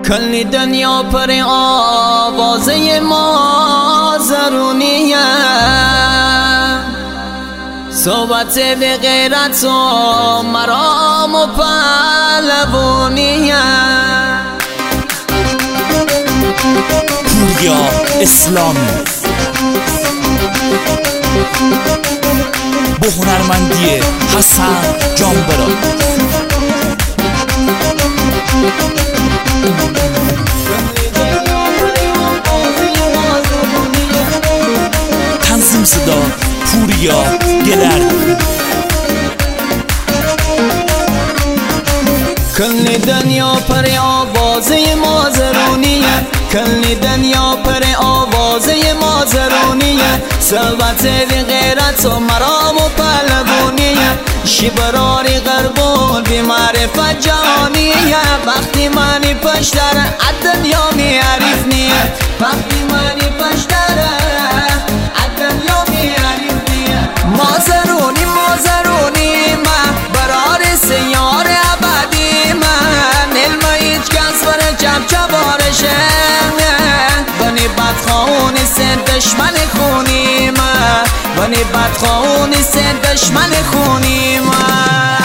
کل دنیا پر آوازه ما زرونیه، صحبت به غیرت و مرام و پهلوانیه. پوریا اسلامی با هنرمندی حسن جانبرا. تنظیم صدا پوریا گلر. کل دنیا پر آوازه ما زرونیه، کل دنیا پر آوازه ما زرونیه، ثروت به غیرت و مرام و پهلوانیه، شبراری غربون بی معرفت جهانیه. وقتی منی پشتر الدنیا میعرف نیه، وقتی منی پشتر الدنیا میعرف نیه. ما زرونی من برار سیار ابدی من، علم هیچ کس بر چبارشه، بنی بدخوان سن دشمن خونی من، بنی بدخوان سن دشمن خونی من.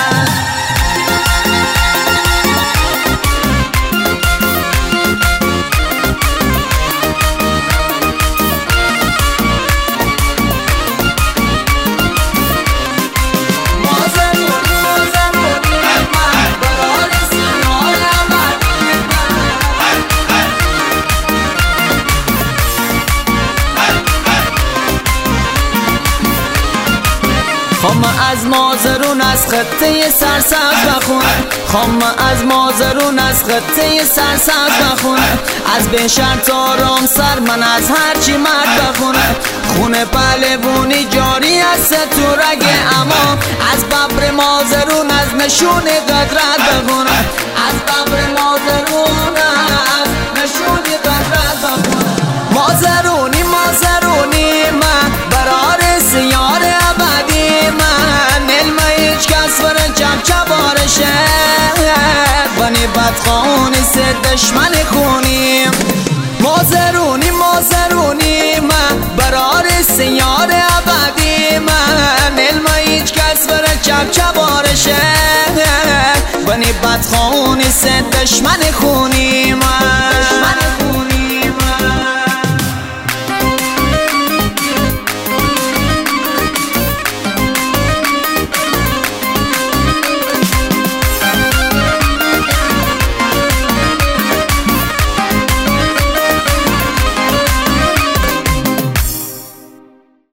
خام از مازرون از خطه سرسبز بخونه، خام از مازرون از خطه سرسبز بخونه، از بشر تا رامسر من از هرچی مرد بخونه، خونه پهلوانی جاری است تو رگ اما، از ببر مازرون از نشون قدرت بخونه، از ببر مازرون از نشون قدرت بخونه. مازرونی من برار سیار ابدی من، علم هیچ کس بر چبارشه، بنی بدخوان سه دشمن خونیم. مازرونی من برار سیار ابدی من، علم هیچ کس بر چبارشه، بنی بدخوان سه دشمن خونیم.